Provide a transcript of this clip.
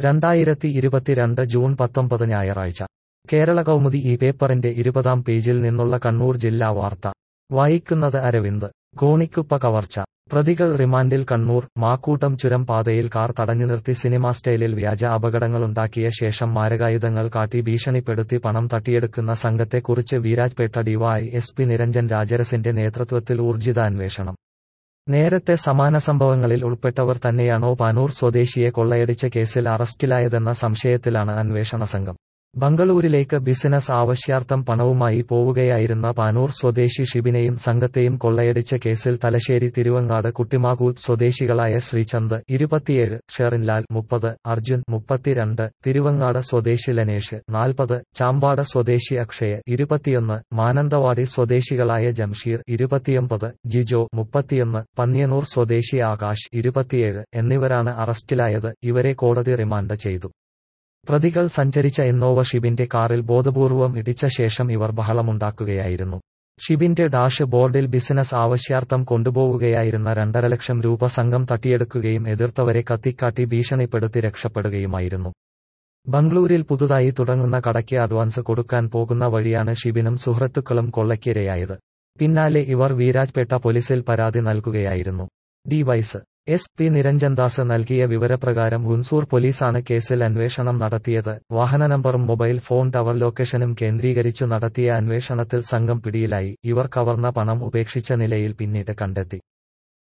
2022 June 19 ഞായറാഴ്ച കേരള കൗമുദി ഈ പേപ്പറിന്റെ 20-ാം പേജിൽ നിന്നുള്ള കണ്ണൂർ ജില്ലാ വാർത്ത വായിക്കുന്നത് അരവിന്ദ്. ഗോണിക്കുപ്പ കവർച്ച. പ്രതികൾ റിമാൻഡിൽ. കണ്ണൂർ മാക്കൂട്ടം ചുരം പാതയിൽ കാർ തടഞ്ഞുനിർത്തി സിനിമാ സ്റ്റൈലിൽ വ്യാജ അപകടങ്ങളുണ്ടാക്കിയ ശേഷം മാരകായുധങ്ങൾ കാട്ടി ഭീഷണിപ്പെടുത്തി പണം തട്ടിയെടുക്കുന്ന സംഘത്തെക്കുറിച്ച് വീരാജ്പേട്ട ഡിവൈഎസ്പി നിരഞ്ജൻ രാജരസിന്റെ നേതൃത്വത്തിൽ ഊർജിത അന്വേഷണം. നേരത്തെ സമാന സംഭവങ്ങളിൽ ഉൾപ്പെട്ടവർ തന്നെയാണോ പാനൂർ സ്വദേശിയെ കൊള്ളയടിച്ച കേസിൽ അറസ്റ്റിലായതെന്ന സംശയത്തിലാണ് അന്വേഷണ സംഘം. ബംഗളൂരിലേക്ക് ബിസിനസ് ആവശ്യാർത്ഥം പണവുമായി പോവുകയായിരുന്ന പാനൂർ സ്വദേശി ഷിബിനെയും സംഘത്തെയും കൊള്ളയടിച്ച കേസിൽ തലശ്ശേരി തിരുവങ്ങാട് കുട്ടിമാകൂത്ത് സ്വദേശികളായ ശ്രീചന്ദ് 27, ഷെറിൻലാൽ 30, അർജുൻ 32, തിരുവങ്ങാട് സ്വദേശി ലനേഷ് 40, ചാമ്പാട് സ്വദേശി അക്ഷയ് 21, മാനന്തവാടി സ്വദേശികളായ ജംഷീർ 29, ജിജോ 31, പന്ന്യന്നൂർ സ്വദേശി ആകാശ് 27 എന്നിവരാണ് അറസ്റ്റിലായത്. ഇവരെ കോടതി റിമാൻഡ് ചെയ്തു. പ്രതികൾ സഞ്ചരിച്ച ഇന്നോവ ഷിബിന്റെ കാറിൽ ബോധപൂർവം ഇടിച്ച ശേഷം ഇവർ ബഹളമുണ്ടാക്കുകയായിരുന്നു. ഷിബിന്റെ ഡാഷ് ബോർഡിൽ ബിസിനസ് ആവശ്യാർത്ഥം കൊണ്ടുപോവുകയായിരുന്ന 2.5 ലക്ഷം രൂപ സംഘം തട്ടിയെടുക്കുകയും എതിർത്തവരെ കത്തിക്കാട്ടി ഭീഷണിപ്പെടുത്തി രക്ഷപ്പെടുകയുമായിരുന്നു. ബംഗളൂരിൽ പുതുതായി തുടങ്ങുന്ന കടയ്ക്ക് അഡ്വാൻസ് കൊടുക്കാൻ പോകുന്ന വഴിയാണ് ഷിബിനും സുഹൃത്തുക്കളും കൊള്ളയ്ക്കിരയായത്. പിന്നാലെ ഇവർ വീരാജ്പേട്ട പോലീസിൽ പരാതി നൽകുകയായിരുന്നു. ഡിവൈഎസ്പി നിരഞ്ജൻദാസ് നൽകിയ വിവരപ്രകാരം ഹുൻസൂർ പോലീസാണ് കേസിൽ അന്വേഷണം നടത്തിയത്. വാഹന നമ്പറും മൊബൈൽ ഫോൺ ടവർ ലൊക്കേഷനും കേന്ദ്രീകരിച്ചു നടത്തിയ അന്വേഷണത്തിൽ സംഘം പിടിയിലായി. ഇവർ കവർന്ന പണം ഉപേക്ഷിച്ച നിലയിൽ പിന്നീട് കണ്ടെത്തി.